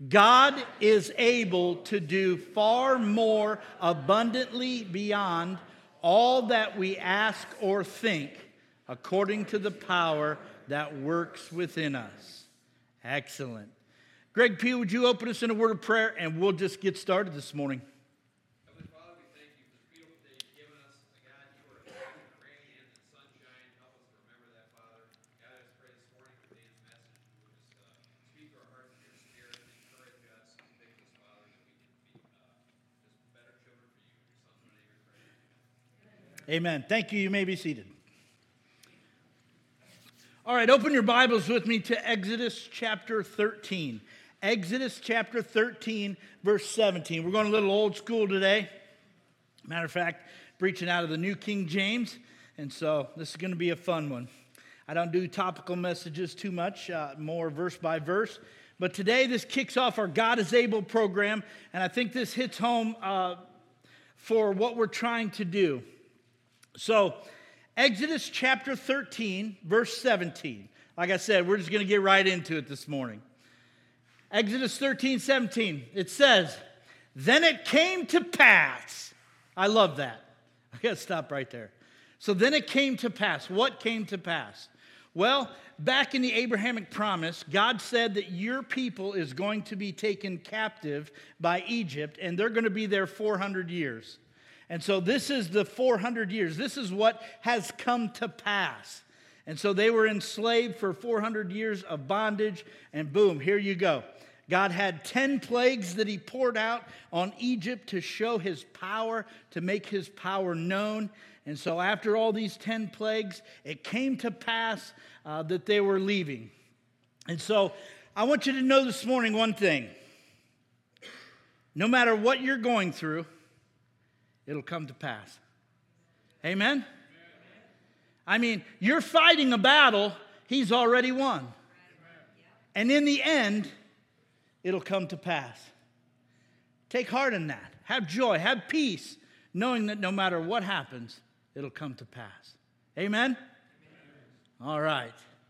God is able to do far more abundantly beyond all that we ask or think, according to the power that works within us. Excellent. Greg P., would you open us in a word of prayer, and we'll just get started this morning. Heavenly Father, we thank you for this beautiful day you've given us. God, you are a God of rain and sunshine. Help us to remember that, Father. God, I just pray this morning for Dan's message. You would just speak to our hearts with your spirit, encourage us, convict us, Father, that we can be just better children for you. In your son's name we pray. Amen. Thank you. You may be seated. All right, open your Bibles with me to Exodus chapter 13. Exodus chapter 13, verse 17. We're going a little old school today. Matter of fact, preaching out of the New King James, and so this is going to be a fun one. I don't do topical messages too much, more verse by verse. But today this kicks off our God is Able program, and I think this hits home for what we're trying to do. So, Exodus chapter 13, verse 17. Like I said, we're just going to get right into it this morning. Exodus 13, 17. It says, "Then it came to pass." I love that. I got to stop right there. So then it came to pass. What came to pass? Well, back in the Abrahamic promise, God said that your people is going to be taken captive by Egypt, and they're going to be there 400 years. And so this is the 400 years. This is what has come to pass. And so they were enslaved for 400 years of bondage, and boom, here you go. God had 10 plagues that he poured out on Egypt to show his power, to make his power known. And so after all these 10 plagues, it came to pass that they were leaving. And so I want you to know this morning one thing. No matter what you're going through, it'll come to pass. Amen? I mean, you're fighting a battle he's already won. And in the end, it'll come to pass. Take heart in that. Have joy. Have peace, knowing that no matter what happens, it'll come to pass. Amen? All right.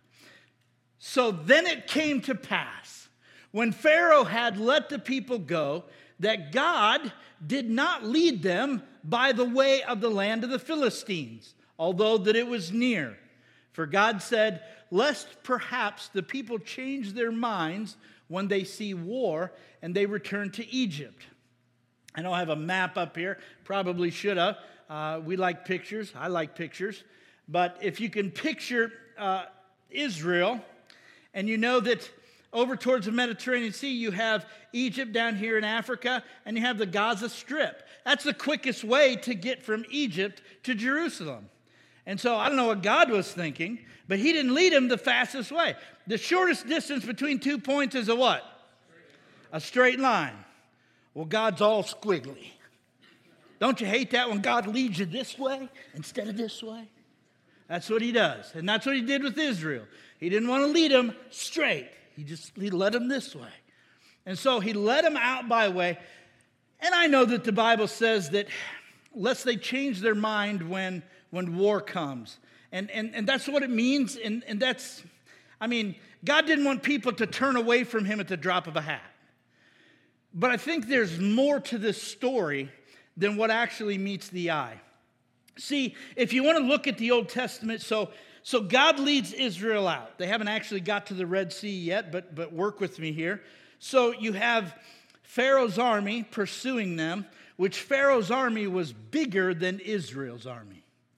So then it came to pass, when Pharaoh had let the people go, that God did not lead them by the way of the land of the Philistines, although that it was near. For God said, lest perhaps the people change their minds when they see war and they return to Egypt. I don't have a map up here. Probably should have. We like pictures. I like pictures. But if you can picture Israel, and you know that over towards the Mediterranean Sea, you have Egypt down here in Africa, and you have the Gaza Strip. That's the quickest way to get from Egypt to Jerusalem. And so I don't know what God was thinking, but he didn't lead them the fastest way. The shortest distance between 2 points is a what? A straight line. Well, God's all squiggly. Don't you hate that when God leads you this way instead of this way? That's what he does. And that's what he did with Israel. He didn't want to lead them straight. He led them this way. And so he led them out by way. And I know that the Bible says that lest they change their mind when war comes. And that's what it means. And that's, I mean, God didn't want people to turn away from him at the drop of a hat. But I think there's more to this story than what actually meets the eye. See, if you want to look at the Old Testament, so God leads Israel out. They haven't actually got to the Red Sea yet, but work with me here. So you have Pharaoh's army pursuing them, which Pharaoh's army was bigger than Israel's army.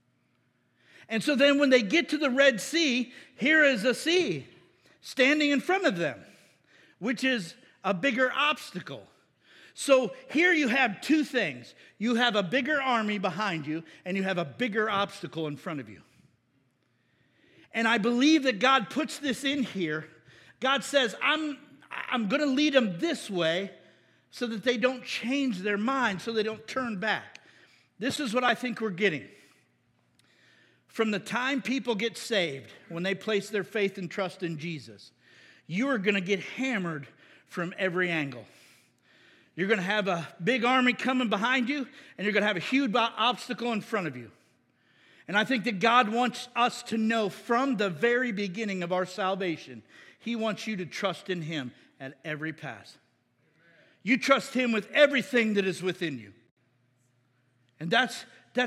And so then when they get to the Red Sea, here is a sea standing in front of them, which is a bigger obstacle. So here you have two things. You have a bigger army behind you, and you have a bigger obstacle in front of you. And I believe that God puts this in here. God says, I'm going to lead them this way so that they don't change their mind, so they don't turn back. This is what I think we're getting. From the time people get saved, when they place their faith and trust in Jesus, you are going to get hammered from every angle. You're going to have a big army coming behind you, and you're going to have a huge obstacle in front of you. And I think that God wants us to know from the very beginning of our salvation, he wants you to trust in him at every pass. You trust him with everything that is within you. And that's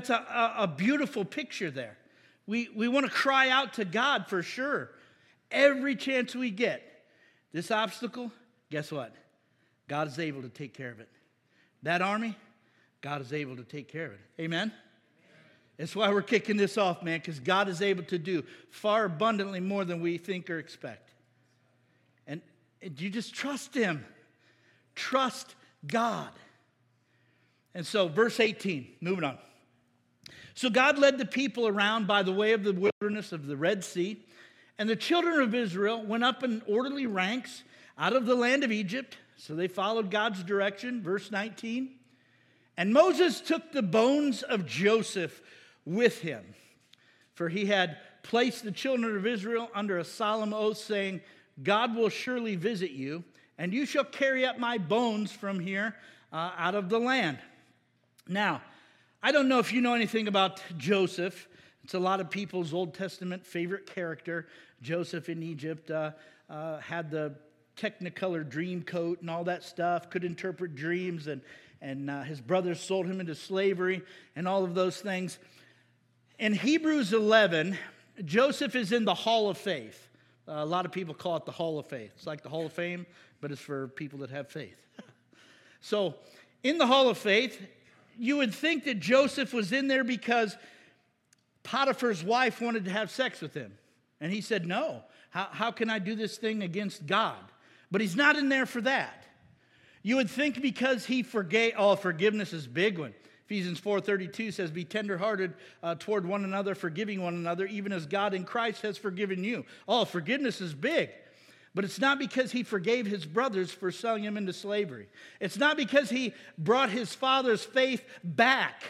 a beautiful picture there. We want to cry out to God for sure. Every chance we get. This obstacle, guess what? God is able to take care of it. That army, God is able to take care of it. Amen? That's why we're kicking this off, man, because God is able to do far abundantly more than we think or expect. And you just trust him. Trust God. And so, verse 18, moving on. So God led the people around by the way of the wilderness of the Red Sea, and the children of Israel went up in orderly ranks out of the land of Egypt. So they followed God's direction. Verse 19. And Moses took the bones of Joseph with him, for he had placed the children of Israel under a solemn oath, saying, God will surely visit you, and you shall carry up my bones from here out of the land. Now, I don't know if you know anything about Joseph. It's a lot of people's Old Testament favorite character. Joseph in Egypt had the Technicolor dream coat and all that stuff, could interpret dreams, and his brothers sold him into slavery and all of those things. In Hebrews 11, Joseph is in the Hall of Faith. A lot of people call it the Hall of Faith. It's like the Hall of Fame, but it's for people that have faith. So, in the Hall of Faith, you would think that Joseph was in there because Potiphar's wife wanted to have sex with him. And he said, no. How can I do this thing against God? But he's not in there for that. You would think because he forgave. Oh, forgiveness is a big one. Ephesians 4:32 says, be tenderhearted toward one another, forgiving one another, even as God in Christ has forgiven you. Oh, forgiveness is big. But it's not because he forgave his brothers for selling him into slavery. It's not because he brought his father's faith back.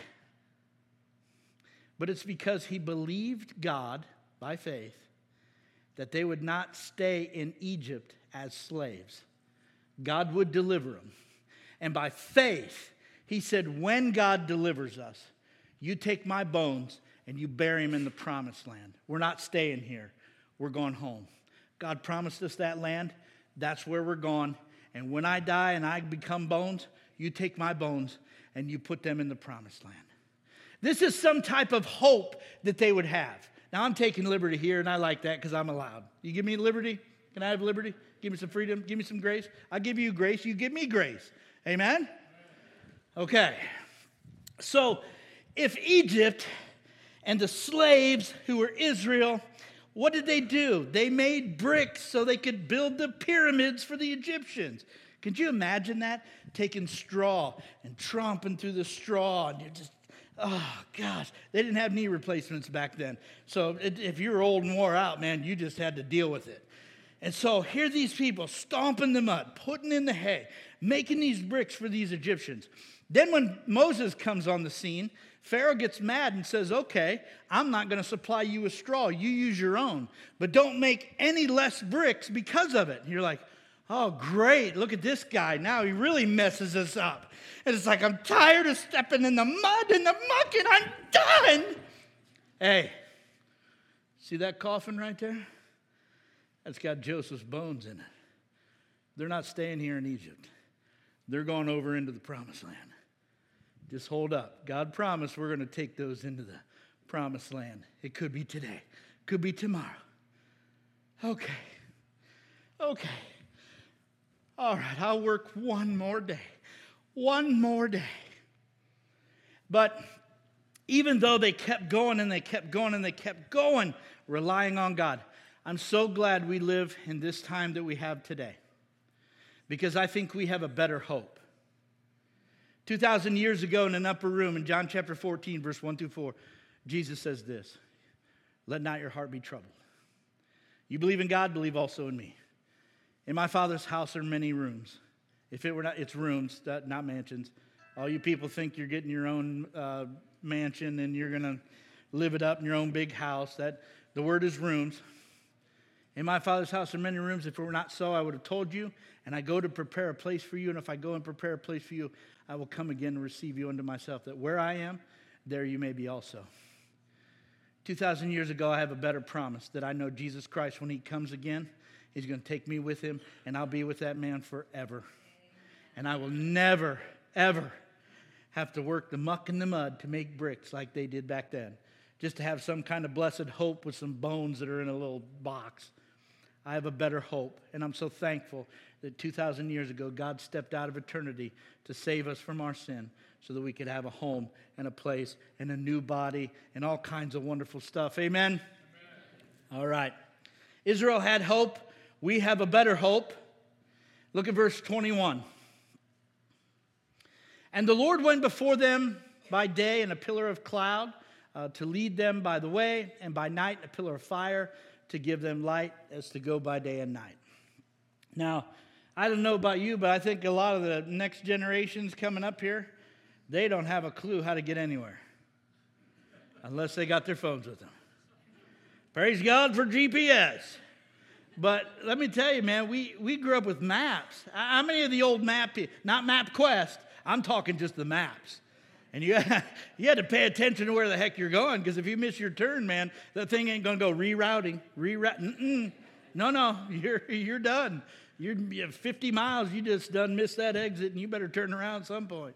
But it's because he believed God by faith that they would not stay in Egypt as slaves. God would deliver them. And by faith, he said, when God delivers us, you take my bones and you bury them in the promised land. We're not staying here. We're going home. God promised us that land. That's where we're going. And when I die and I become bones, you take my bones and you put them in the promised land. This is some type of hope that they would have. Now, I'm taking liberty here, and I like that because I'm allowed. You give me liberty? Can I have liberty? Give me some freedom? Give me some grace? I give you grace. You give me grace. Amen? Okay. So, if Egypt and the slaves who were Israel, what did they do? They made bricks so they could build the pyramids for the Egyptians. Could you imagine that? Taking straw and tromping through the straw, and you're just, oh, gosh. They didn't have knee replacements back then. So if you were old and wore out, man, you just had to deal with it. And so here these people stomping the mud, putting in the hay, making these bricks for these Egyptians. Then when Moses comes on the scene, Pharaoh gets mad and says, okay, I'm not going to supply you with straw. You use your own. But don't make any less bricks because of it. And you're like, oh, great. Look at this guy. Now he really messes us up. And it's like, I'm tired of stepping in the mud and the muck, and I'm done. Hey, see that coffin right there? That's got Joseph's bones in it. They're not staying here in Egypt. They're going over into the promised land. Just hold up. God promised we're going to take those into the promised land. It could be today. Could be tomorrow. Okay. All right, I'll work one more day. One more day. But even though they kept going and they kept going and they kept going, relying on God, I'm so glad we live in this time that we have today, because I think we have a better hope. 2,000 years ago in an upper room in John chapter 14, verse 1 through 4, Jesus says this, let not your heart be troubled. You believe in God, believe also in me. In my Father's house are many rooms. If it were not, it's rooms, not mansions. All you people think you're getting your own mansion and you're going to live it up in your own big house. That the word is rooms. In my Father's house are many rooms. If it were not so, I would have told you. And I go to prepare a place for you. And if I go and prepare a place for you, I will come again and receive you unto myself, that where I am, there you may be also. 2,000 years ago, I have a better promise, that I know Jesus Christ, when he comes again, he's going to take me with him, and I'll be with that man forever. And I will never, ever have to work the muck and the mud to make bricks like they did back then, just to have some kind of blessed hope with some bones that are in a little box. I have a better hope, and I'm so thankful that 2,000 years ago, God stepped out of eternity to save us from our sin so that we could have a home and a place and a new body and all kinds of wonderful stuff. Amen? All right. Israel had hope. We have a better hope. Look at verse 21. And the Lord went before them by day in a pillar of cloud to lead them by the way, and by night in a pillar of fire to give them light as to go by day and night. Now, I don't know about you, but I think a lot of the next generations coming up here, they don't have a clue how to get anywhere unless they got their phones with them. Praise God for GPS. But let me tell you, man, we grew up with maps. How many of the old map people, not MapQuest, I'm talking just the maps. And you had to pay attention to where the heck you're going, because if you miss your turn, man, that thing ain't going to go rerouting. No, you're done. You're 50 miles, you just done missed that exit, and you better turn around at some point.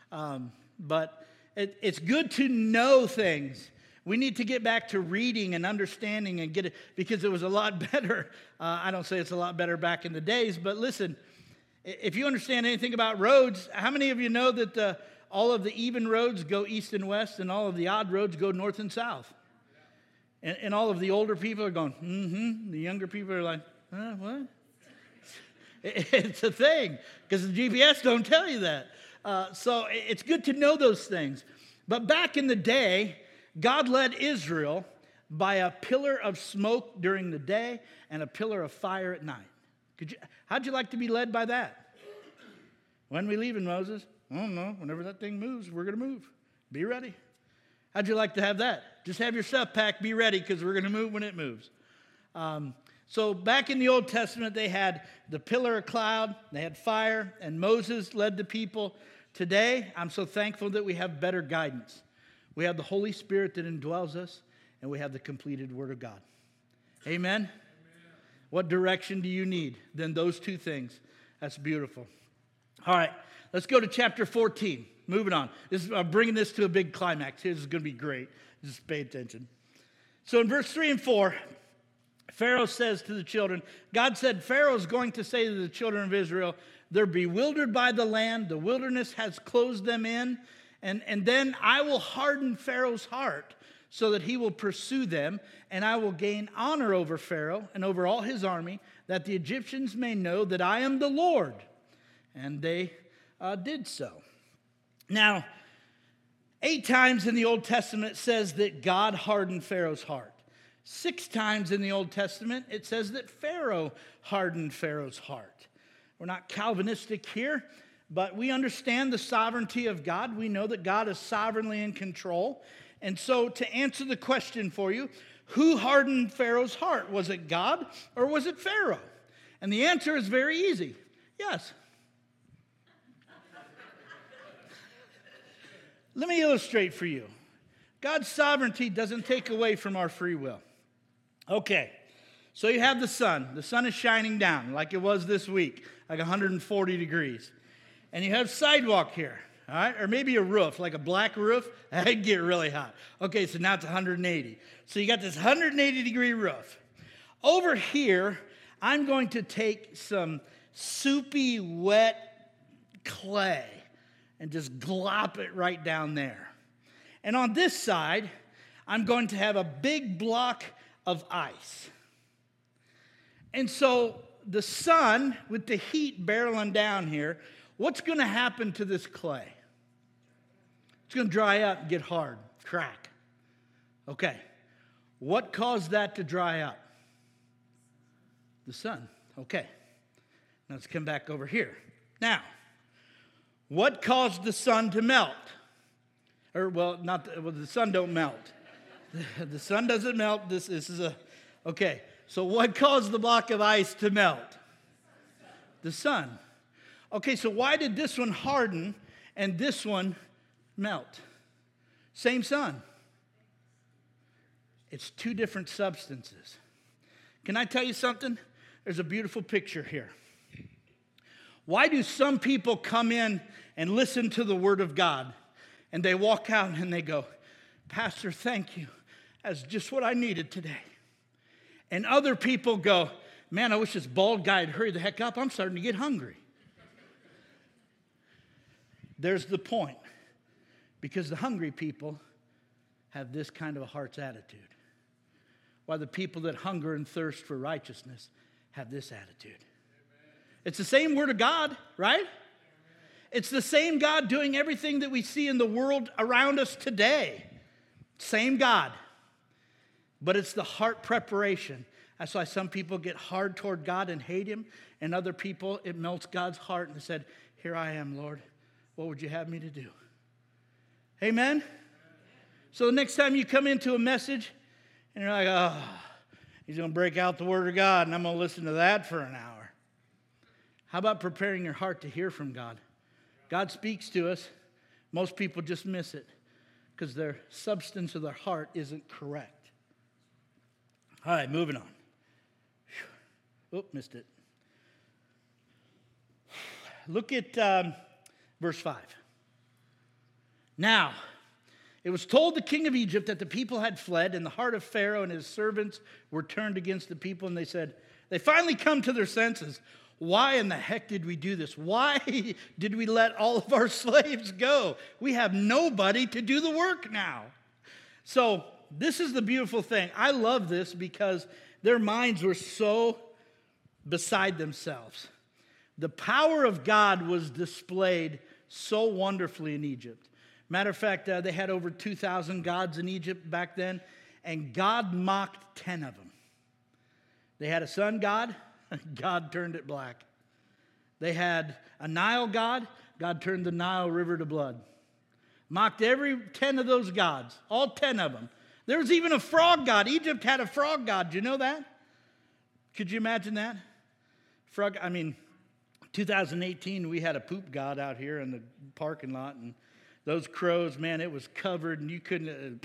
But it's good to know things. We need to get back to reading and understanding and get it, because it was a lot better. I don't say it's a lot better back in the days, but listen, if you understand anything about roads, how many of you know that all of the even roads go east and west, and all of the odd roads go north and south? And all of the older people are going, mm-hmm. The younger people are like, what? It's a thing, because the GPS don't tell you that. So it's good to know those things. But back in the day, God led Israel by a pillar of smoke during the day and a pillar of fire at night. How'd you like to be led by that? When we leaving, Moses? I don't know. Whenever that thing moves, we're going to move. Be ready. How'd you like to have that? Just have your stuff packed, be ready, because we're going to move when it moves. So back in the Old Testament, they had the pillar of cloud, they had fire, and Moses led the people. Today, I'm so thankful that we have better guidance. We have the Holy Spirit that indwells us, and we have the completed Word of God. Amen? Amen. What direction do you need? Then those two things. That's beautiful. All right, let's go to chapter 14. Moving on. I'm bringing this to a big climax. This is going to be great. Just pay attention. So in verse 3 and 4, Pharaoh says to the children, God said, Pharaoh's going to say to the children of Israel, they're bewildered by the land. The wilderness has closed them in. And then I will harden Pharaoh's heart so that he will pursue them. And I will gain honor over Pharaoh and over all his army, that the Egyptians may know that I am the Lord. And they did so. Now, 8 times in the Old Testament it says that God hardened Pharaoh's heart. 6 times in the Old Testament it says that Pharaoh hardened Pharaoh's heart. We're not Calvinistic here, but we understand the sovereignty of God. We know that God is sovereignly in control. And so to answer the question for you, who hardened Pharaoh's heart? Was it God or was it Pharaoh? And the answer is very easy. Yes. Let me illustrate for you. God's sovereignty doesn't take away from our free will. Okay, so you have the sun. The sun is shining down like it was this week, like 140 degrees. And you have sidewalk here, all right? Or maybe a roof, like a black roof. That'd get really hot. Okay, so now it's 180. So you got this 180-degree roof. Over here, I'm going to take some soupy, wet clay and just glop it right down there. And on this side, I'm going to have a big block of ice. And so the sun, with the heat barreling down here, what's going to happen to this clay? It's going to dry up and get hard, crack. Okay. What caused that to dry up? The sun. Okay. Now let's come back over here. Now, what caused the sun to melt? The sun don't melt. The sun doesn't melt. This is okay. So what caused the block of ice to melt? The sun. Okay, so why did this one harden and this one melt? Same sun. It's 2 different substances. Can I tell you something? There's a beautiful picture here. Why do some people come in and listen to the Word of God and they walk out and they go, Pastor, thank you. That's just what I needed today. And other people go, man, I wish this bald guy would hurry the heck up. I'm starting to get hungry. There's the point. Because the hungry people have this kind of a heart's attitude. While the people that hunger and thirst for righteousness have this attitude. Amen. It's the same Word of God, right? Amen. It's the same God doing everything that we see in the world around us today. Same God. But it's the heart preparation. That's why some people get hard toward God and hate Him. And other people, it melts God's heart and said, here I am, Lord. What would you have me to do? Amen? So the next time you come into a message and you're like, oh, he's going to break out the Word of God and I'm going to listen to that for an hour. How about preparing your heart to hear from God? God speaks to us. Most people just miss it because their substance of their heart isn't correct. All right, moving on. Oop, missed it. Look at verse 5. Now, it was told the king of Egypt that the people had fled, and the heart of Pharaoh and his servants were turned against the people, and they said, they finally come to their senses. Why in the heck did we do this? Why did we let all of our slaves go? We have nobody to do the work now. So this is the beautiful thing. I love this because their minds were so beside themselves. The power of God was displayed so wonderfully in Egypt. Matter of fact, they had over 2,000 gods in Egypt back then, and God mocked 10 of them. They had a sun god, God turned it black. They had a Nile god, God turned the Nile River to blood. Mocked every 10 of those gods, all 10 of them. There was even a frog god. Egypt had a frog god. Do you know that? Could you imagine that? 2018, we had a poop god out here in the parking lot, and those crows, man, it was covered, and you couldn't.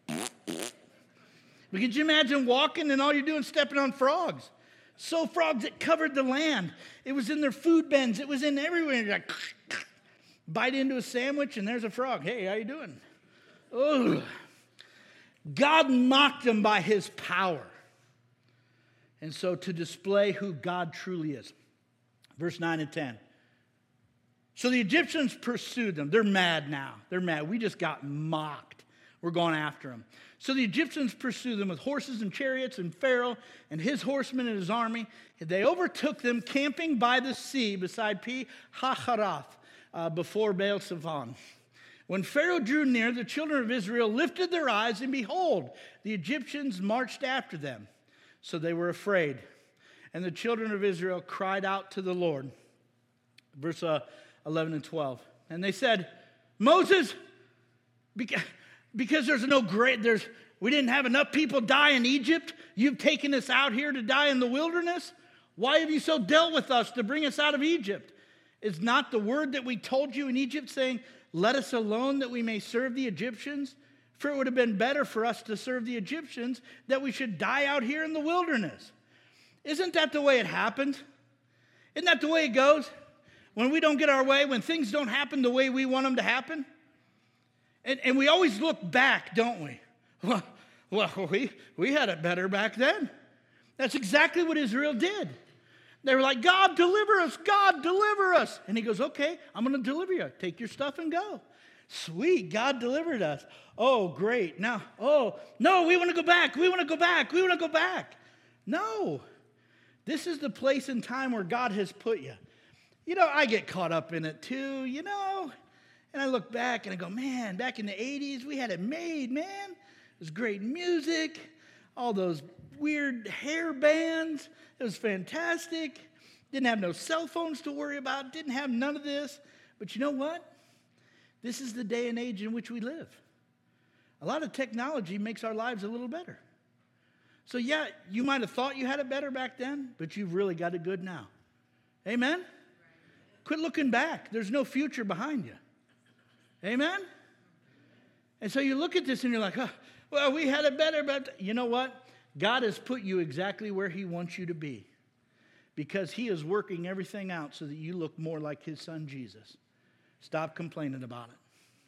But could you imagine walking and all you're doing is stepping on frogs? So frogs, it covered the land. It was in their food bins. It was in everywhere. You're like, bite into a sandwich, and there's a frog. Hey, how you doing? Oh, God mocked them by His power. And so to display who God truly is. Verse 9 and 10. So the Egyptians pursued them. They're mad now. They're mad. We just got mocked. We're going after them. So the Egyptians pursued them with horses and chariots, and Pharaoh and his horsemen and his army. They overtook them camping by the sea beside Pi-hahiroth before Baal-zephon. When Pharaoh drew near, the children of Israel lifted their eyes, and behold, the Egyptians marched after them. So they were afraid. And the children of Israel cried out to the Lord. Verse 11 and 12. And they said, Moses, because we didn't have enough people die in Egypt, you've taken us out here to die in the wilderness? Why have you so dealt with us to bring us out of Egypt? Is not the word that we told you in Egypt saying, let us alone that we may serve the Egyptians? For it would have been better for us to serve the Egyptians that we should die out here in the wilderness. Isn't that the way it happened? Isn't that the way it goes? When we don't get our way, when things don't happen the way we want them to happen? And we always look back, don't we? Well, we had it better back then. That's exactly what Israel did. They were like, God, deliver us. God, deliver us. And He goes, okay, I'm going to deliver you. Take your stuff and go. Sweet, God delivered us. Oh, great. Now, no, we want to go back. We want to go back. We want to go back. No. This is the place and time where God has put you. You know, I get caught up in it too, you know. And I look back and I go, man, back in the 80s, we had it made, man. It was great music, all those weird hair bands. It was fantastic. Didn't have no cell phones to worry about. Didn't have none of this. But you know what? This is the day and age in which we live. A lot of technology makes our lives a little better. So yeah, you might have thought you had it better back then, but you've really got it good now. Amen? Quit looking back. There's no future behind you. Amen? And so you look at this and you're like, oh, well, we had it better, but you know what? God has put you exactly where He wants you to be. because he is working everything out so that you look more like his son Jesus. Stop complaining about it.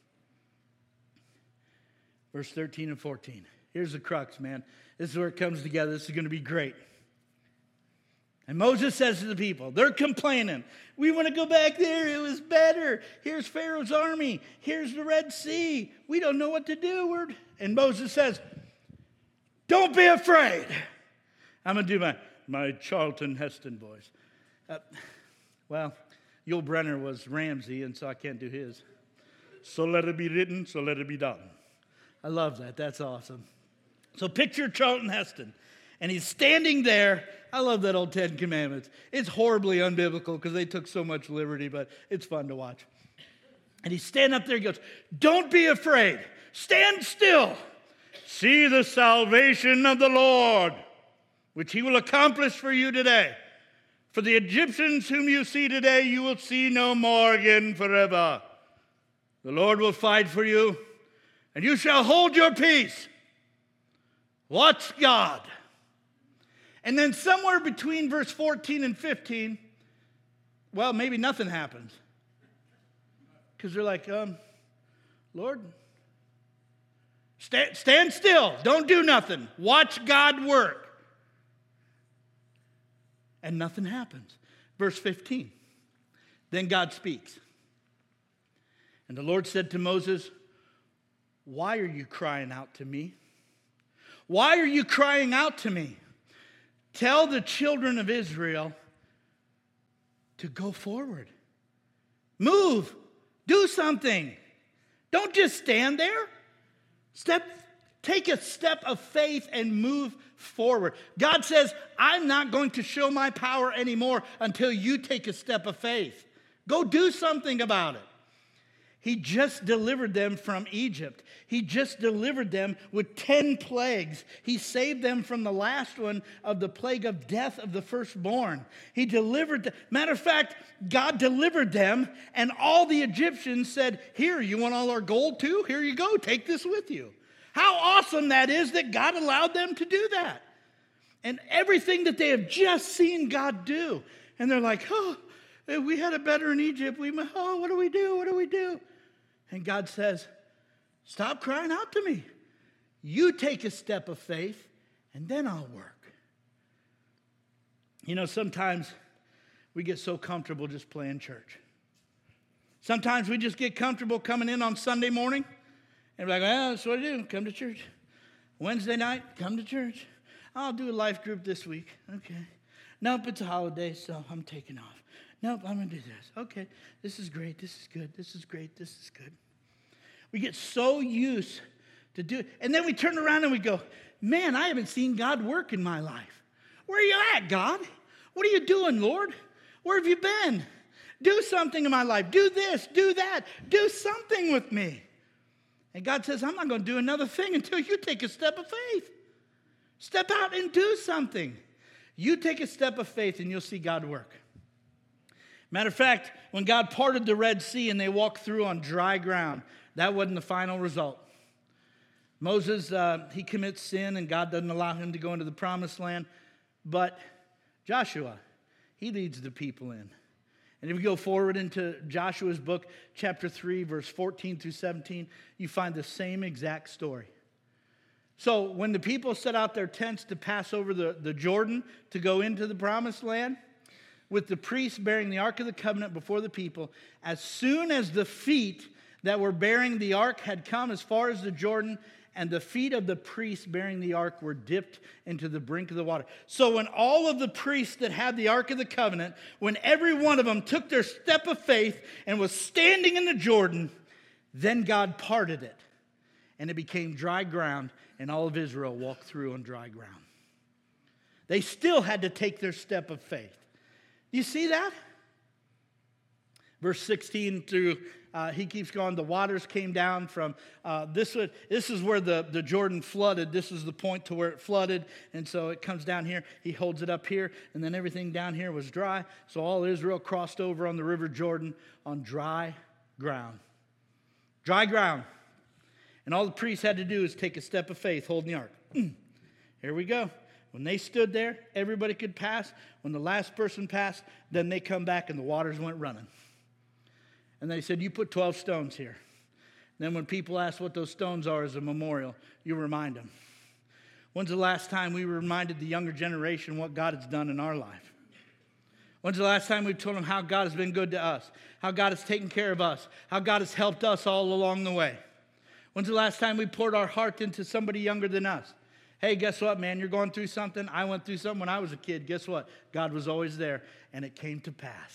Verse 13 and 14. Here's the crux, man. This is where it comes together. This is going to be great. And Moses says to the people, they're complaining. We want to go back there. It was better. Here's Pharaoh's army. Here's the Red Sea. We don't know what to do. And Moses says, don't be afraid. I'm going to do my Charlton Heston voice. Well, Yul Brynner was Ramsey, and so I can't do his. So let it be written, so let it be done. I love that. That's awesome. So picture Charlton Heston, and he's standing there. I love that old Ten Commandments. It's horribly unbiblical because they took so much liberty, but it's fun to watch. And he's standing up there. He goes, don't be afraid. Stand still. See the salvation of the Lord, which he will accomplish for you today. For the Egyptians whom you see today, you will see no more again forever. The Lord will fight for you, and you shall hold your peace. Watch God. And then somewhere between verse 14 and 15, well, maybe nothing happens. Because they're like, Lord, stand still. Don't do nothing. Watch God work. And nothing happens. Verse 15. Then God speaks. And the Lord said to Moses, why are you crying out to me? Why are you crying out to me? Tell the children of Israel to go forward. Move. Do something. Don't just stand there. Take a step of faith and move forward. God says, I'm not going to show my power anymore until you take a step of faith. Go do something about it. He just delivered them from Egypt. He just delivered them with 10 plagues. He saved them from the last one of the plague of death of the firstborn. He delivered them. Matter of fact, God delivered them, and all the Egyptians said, here, you want all our gold too? Here you go. Take this with you. How awesome that is that God allowed them to do that. And everything that they have just seen God do. And they're like, oh, we had it better in Egypt. What do we do? What do we do? And God says, stop crying out to me. You take a step of faith, and then I'll work. You know, sometimes we get so comfortable just playing church. Sometimes we just get comfortable coming in on Sunday morning, and we're like, well, that's what I do, come to church. Wednesday night, come to church. I'll do a life group this week. Okay. Nope, it's a holiday, so I'm taking off. Nope, I'm going to do this. Okay, this is great, this is good, this is great, this is good. We get so used to do it. And then we turn around and we go, man, I haven't seen God work in my life. Where are you at, God? What are you doing, Lord? Where have you been? Do something in my life. Do this, do that. Do something with me. And God says, I'm not going to do another thing until you take a step of faith. Step out and do something. You take a step of faith and you'll see God work. Matter of fact, when God parted the Red Sea and they walked through on dry ground, that wasn't the final result. Moses, he commits sin and God doesn't allow him to go into the promised land. But Joshua, he leads the people in. And if you go forward into Joshua's book, chapter 3, verse 14 through 17, you find the same exact story. So when the people set out their tents to pass over the Jordan to go into the promised land, with the priests bearing the Ark of the Covenant before the people, as soon as the feet that were bearing the ark had come as far as the Jordan, and the feet of the priests bearing the ark were dipped into the brink of the water. So when all of the priests that had the Ark of the Covenant, when every one of them took their step of faith and was standing in the Jordan, then God parted it, and it became dry ground, and all of Israel walked through on dry ground. They still had to take their step of faith. You see that? Verse 16 through, he keeps going, the waters came down from, this is where the Jordan flooded. This is the point to where it flooded. And so it comes down here. He holds it up here. And then everything down here was dry. So all Israel crossed over on the river Jordan on dry ground. Dry ground. And all the priests had to do is take a step of faith holding the ark. Here we go. When they stood there, everybody could pass. When the last person passed, then they come back and the waters went running. And they said, you put 12 stones here. Then when people ask what those stones are as a memorial, you remind them. When's the last time we reminded the younger generation what God has done in our life? When's the last time we told them how God has been good to us, how God has taken care of us, how God has helped us all along the way? When's the last time we poured our heart into somebody younger than us? Hey, guess what, man? You're going through something. I went through something when I was a kid. Guess what? God was always there, and it came to pass.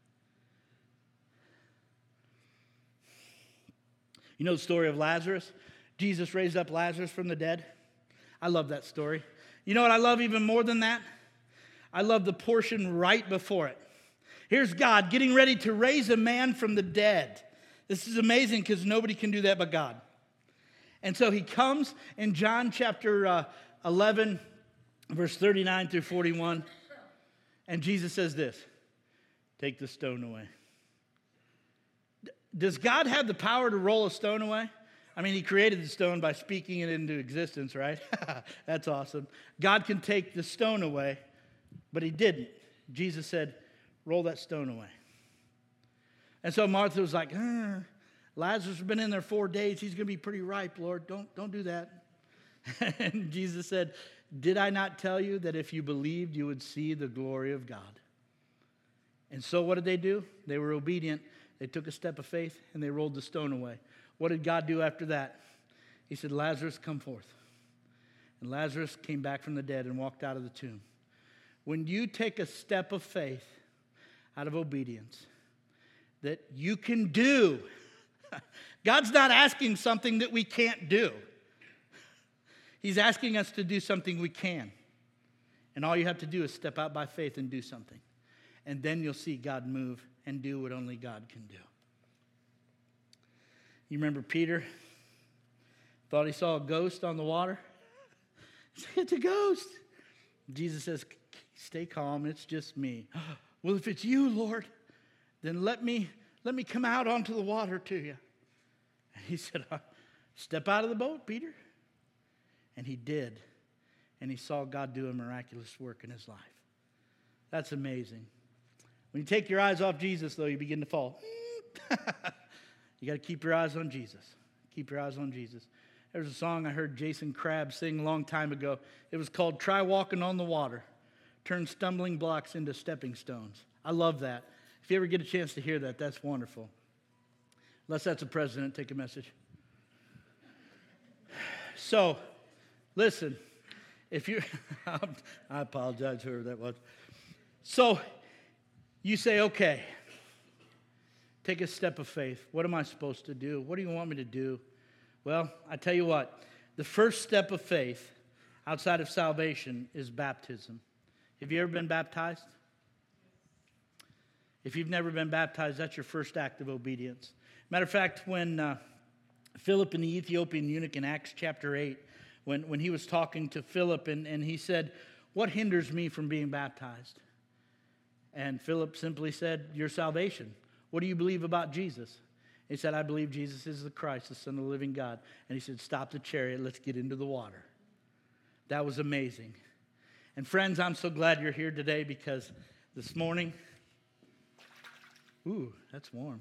You know the story of Lazarus? Jesus raised up Lazarus from the dead. I love that story. You know what I love even more than that? I love the portion right before it. Here's God getting ready to raise a man from the dead. This is amazing because nobody can do that but God. And so he comes in John chapter 11, verse 39 through 41. And Jesus says this, take the stone away. Does God have the power to roll a stone away? I mean, he created the stone by speaking it into existence, right? That's awesome. God can take the stone away, but he didn't. Jesus said, roll that stone away. And so Martha was like, Lazarus has been in there 4 days. He's going to be pretty ripe, Lord. Don't do that. And Jesus said, did I not tell you that if you believed, you would see the glory of God? And so what did they do? They were obedient. They took a step of faith, and they rolled the stone away. What did God do after that? He said, Lazarus, come forth. And Lazarus came back from the dead and walked out of the tomb. When you take a step of faith out of obedience that you can do, God's not asking something that we can't do. He's asking us to do something we can. And all you have to do is step out by faith and do something. And then you'll see God move and do what only God can do. You remember Peter? Thought he saw a ghost on the water? It's a ghost. Jesus says, stay calm, it's just me. Well, if it's you, Lord, then let me come out onto the water to you. And he said, step out of the boat, Peter. And he did. And he saw God do a miraculous work in his life. That's amazing. When you take your eyes off Jesus, though, you begin to fall. You got to keep your eyes on Jesus. Keep your eyes on Jesus. There was a song I heard Jason Crabb sing a long time ago. It was called Try Walking on the Water. Turn stumbling blocks into stepping stones. I love that. If you ever get a chance to hear that, that's wonderful. Unless that's a president, take a message. So, listen. If you, I apologize, whoever that was. So, you say, okay, take a step of faith. What am I supposed to do? What do you want me to do? Well, I tell you what, the first step of faith outside of salvation is baptism. Have you ever been baptized? If you've never been baptized, that's your first act of obedience. Matter of fact, when Philip and the Ethiopian eunuch in Acts chapter 8, when he was talking to Philip and he said, what hinders me from being baptized? And Philip simply said, your salvation. What do you believe about Jesus? He said, I believe Jesus is the Christ, the Son of the living God. And he said, stop the chariot, let's get into the water. That was amazing. And friends, I'm so glad you're here today because this morning, ooh, that's warm.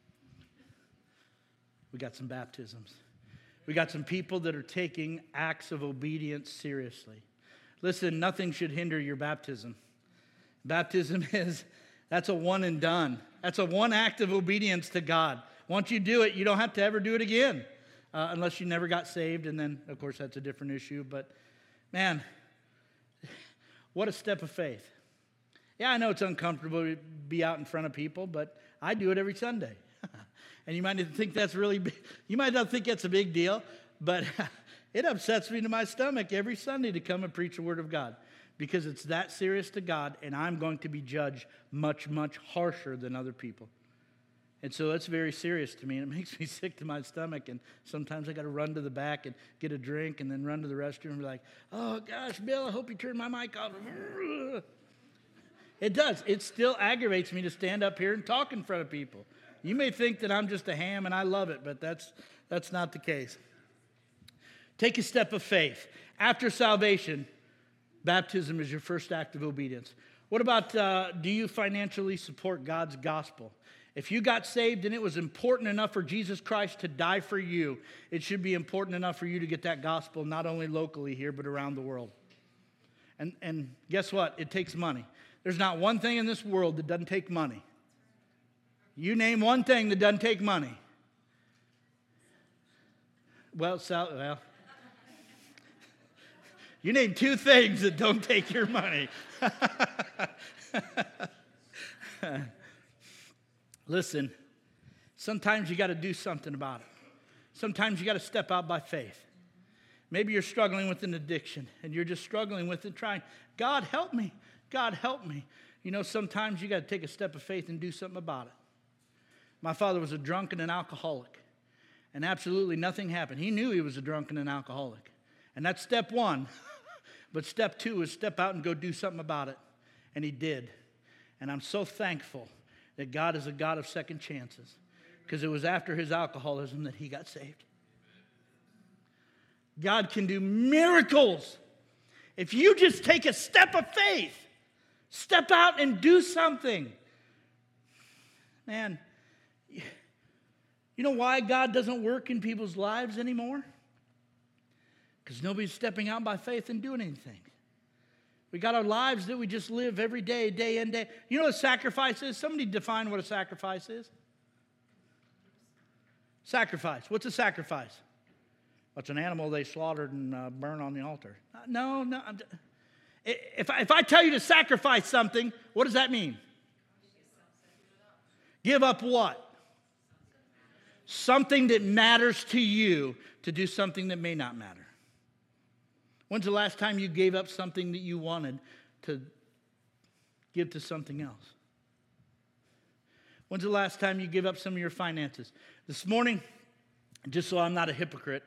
We got some baptisms. We got some people that are taking acts of obedience seriously. Listen, nothing should hinder your baptism. Baptism that's a one and done. That's a one act of obedience to God. Once you do it, you don't have to ever do it again. Unless you never got saved, and then, of course, that's a different issue. But, man, what a step of faith. Yeah, I know it's uncomfortable to be out in front of people, but I do it every Sunday. And you might not think that's you might not think that's a big deal, but it upsets me to my stomach every Sunday to come and preach the Word of God. Because it's that serious to God, and I'm going to be judged much, much harsher than other people. And so it's very serious to me, and it makes me sick to my stomach, and sometimes I got to run to the back and get a drink and then run to the restroom and be like, oh, gosh, Bill, I hope you turned my mic off. It does. It still aggravates me to stand up here and talk in front of people. You may think that I'm just a ham and I love it, but that's not the case. Take a step of faith. After salvation, Baptism is your first act of obedience. What about, do you financially support God's gospel? If you got saved and it was important enough for Jesus Christ to die for you, it should be important enough for you to get that gospel not only locally here, but around the world. And guess what? It takes money. There's not one thing in this world that doesn't take money. You name one thing that doesn't take money. Well, you name two things that don't take your money. Listen, sometimes you got to do something about it. Sometimes you got to step out by faith. Maybe you're struggling with an addiction and you're just struggling with it, trying, God, help me. God, help me. You know, sometimes you got to take a step of faith and do something about it. My father was a drunk and an alcoholic, and absolutely nothing happened. He knew he was a drunk and an alcoholic, and that's step one. But step two is step out and go do something about it, and he did. And I'm so thankful that God is a God of second chances, because it was after his alcoholism that he got saved. God can do miracles if you just take a step of faith. Step out and do something. Man, you know why God doesn't work in people's lives anymore? Because nobody's stepping out by faith and doing anything. We got our lives that we just live every day, day in, day. You know what a sacrifice is? Somebody define what a sacrifice is. Sacrifice. What's a sacrifice? It's an animal they slaughtered and burned on the altar. No. If I tell you to sacrifice something, what does that mean? Give up what? Something that matters to you to do something that may not matter. When's the last time you gave up something that you wanted to give to something else? When's the last time you gave up some of your finances? This morning, just so I'm not a hypocrite,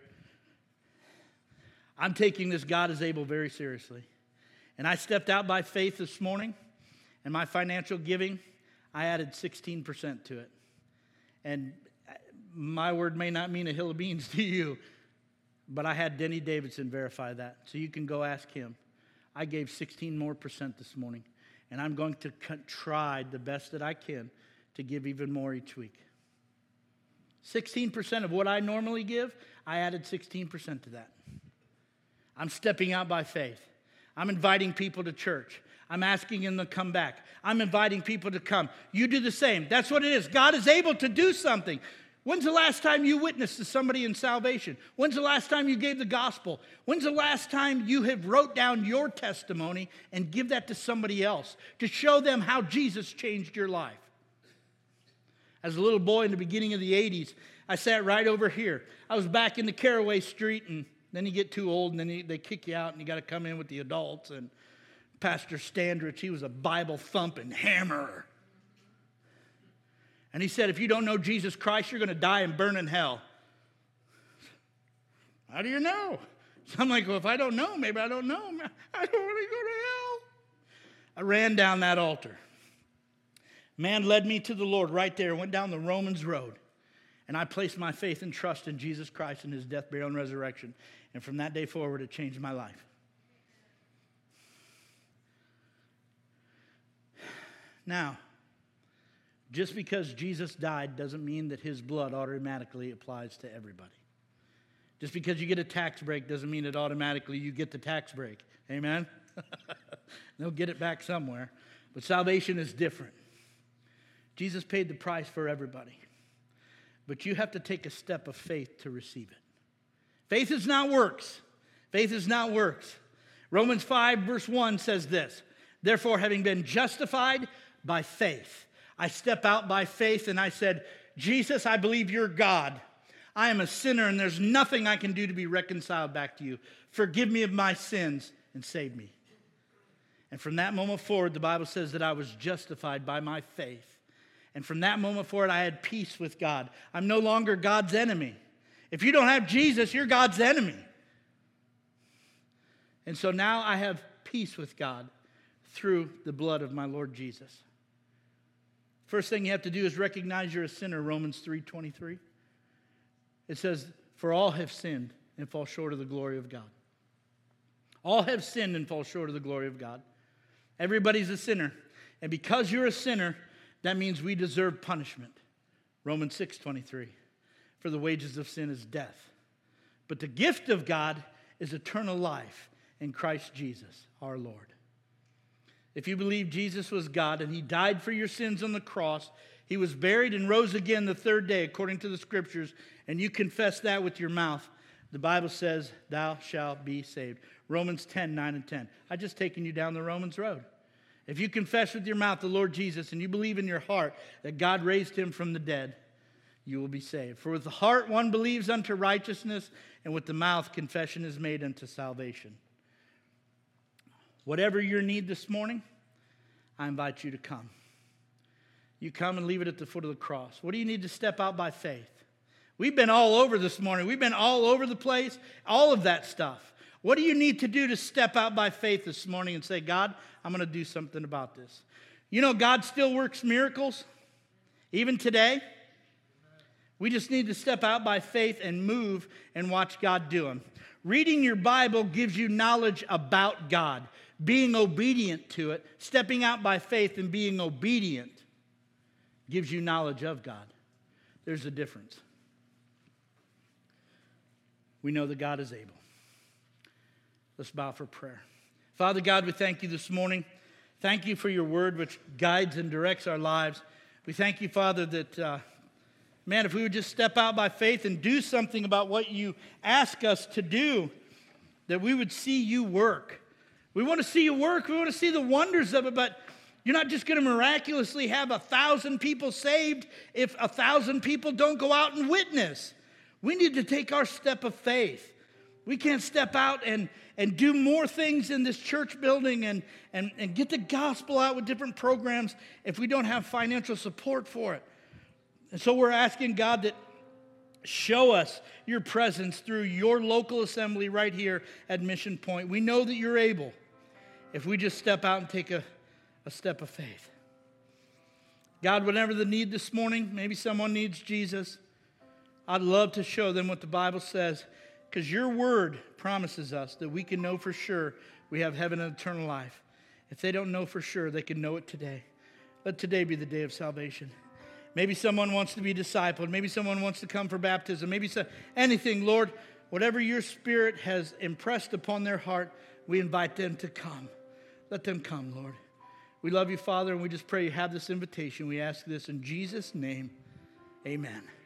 I'm taking this God is able very seriously. And I stepped out by faith this morning, and my financial giving, I added 16% to it. And my word may not mean a hill of beans to you, but I had Denny Davidson verify that. So you can go ask him. I gave 16% more this morning, and I'm going to try the best that I can to give even more each week. 16% of what I normally give, I added 16% to that. I'm stepping out by faith. I'm inviting people to church. I'm asking them to come back. I'm inviting people to come. You do the same. That's what it is. God is able to do something. When's the last time you witnessed to somebody in salvation? When's the last time you gave the gospel? When's the last time you have wrote down your testimony and give that to somebody else to show them how Jesus changed your life? As a little boy in the beginning of the 80s, I sat right over here. I was back in the Caraway Street, and then you get too old, and then they kick you out, and you got to come in with the adults. And Pastor Standrich, he was a Bible-thumping hammerer. And he said, if you don't know Jesus Christ, you're going to die and burn in hell. How do you know? So I'm like, well, if I don't know, maybe I don't know. I don't want to go to hell. I ran down that altar. Man led me to the Lord right there, went down the Romans road. And I placed my faith and trust in Jesus Christ and his death, burial, and resurrection. And from that day forward, it changed my life. Now, just because Jesus died doesn't mean that his blood automatically applies to everybody. Just because you get a tax break doesn't mean that automatically you get the tax break. Amen? They'll get it back somewhere. But salvation is different. Jesus paid the price for everybody. But you have to take a step of faith to receive it. Faith is not works. Faith is not works. Romans 5 verse 1 says this, therefore, having been justified by faith, I step out by faith and I said, Jesus, I believe you're God. I am a sinner and there's nothing I can do to be reconciled back to you. Forgive me of my sins and save me. And from that moment forward, the Bible says that I was justified by my faith. And from that moment forward, I had peace with God. I'm no longer God's enemy. If you don't have Jesus, you're God's enemy. And so now I have peace with God through the blood of my Lord Jesus. First thing you have to do is recognize you're a sinner, Romans 3:23. It says, for all have sinned and fall short of the glory of God. All have sinned and fall short of the glory of God. Everybody's a sinner. And because you're a sinner, that means we deserve punishment. Romans 6:23. For the wages of sin is death. But the gift of God is eternal life in Christ Jesus, our Lord. If you believe Jesus was God and he died for your sins on the cross, he was buried and rose again the third day according to the scriptures, and you confess that with your mouth, the Bible says, thou shalt be saved. Romans 10:9 and 10. I've just taken you down the Romans road. If you confess with your mouth the Lord Jesus and you believe in your heart that God raised him from the dead, you will be saved. For with the heart one believes unto righteousness, and with the mouth confession is made unto salvation. Whatever your need this morning, I invite you to come. You come and leave it at the foot of the cross. What do you need to step out by faith? We've been all over this morning. We've been all over the place, all of that stuff. What do you need to do to step out by faith this morning and say, God, I'm going to do something about this? You know, God still works miracles, even today. We just need to step out by faith and move and watch God do them. Reading your Bible gives you knowledge about God. Being obedient to it, stepping out by faith and being obedient gives you knowledge of God. There's a difference. We know that God is able. Let's bow for prayer. Father God, we thank you this morning. Thank you for your word which guides and directs our lives. We thank you, Father, that, man, if we would just step out by faith and do something about what you ask us to do, that we would see you work. We want to see you work. We want to see the wonders of it, but you're not just going to miraculously have 1,000 people saved if 1,000 people don't go out and witness. We need to take our step of faith. We can't step out and do more things in this church building and get the gospel out with different programs if we don't have financial support for it. And so we're asking God that show us your presence through your local assembly right here at Mission Point. We know that you're able if we just step out and take a step of faith. God, whatever the need this morning, maybe someone needs Jesus, I'd love to show them what the Bible says, because your word promises us that we can know for sure we have heaven and eternal life. If they don't know for sure, they can know it today. Let today be the day of salvation. Maybe someone wants to be discipled. Maybe someone wants to come for baptism. Maybe anything, Lord, whatever your Spirit has impressed upon their heart, we invite them to come. Let them come, Lord. We love you, Father, and we just pray you have this invitation. We ask this in Jesus' name. Amen.